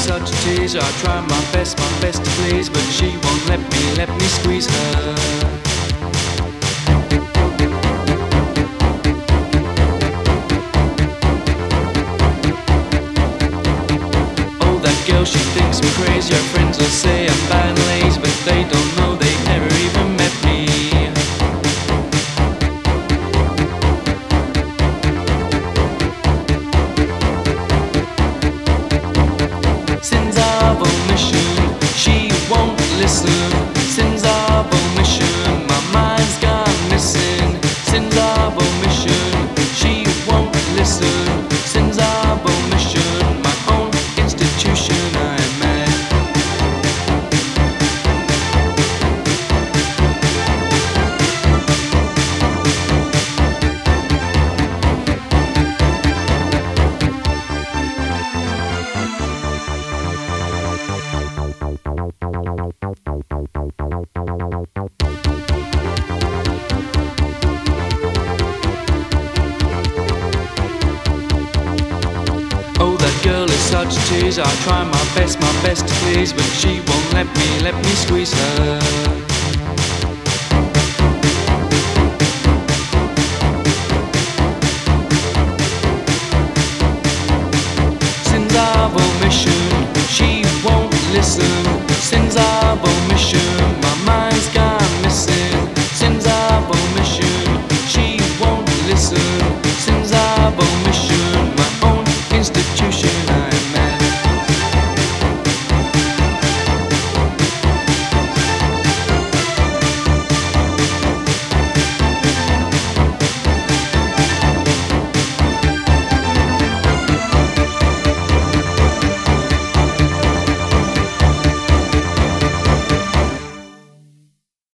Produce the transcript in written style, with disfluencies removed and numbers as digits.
such a teaser. I try my best to please, but she won't let me squeeze her. Girl, she thinks I'm crazy. Her friends will say I'm bad and lazy, but they don't know, they've never even met me. Sins of omission, she won't listen. Sins of omission, my mind's gone missing. Sins of omission, she won't listen. Sins of omission, my own institution. Oh, that girl is such a teaser. I try my best to please, but she won't let me squeeze her. Sins of omission.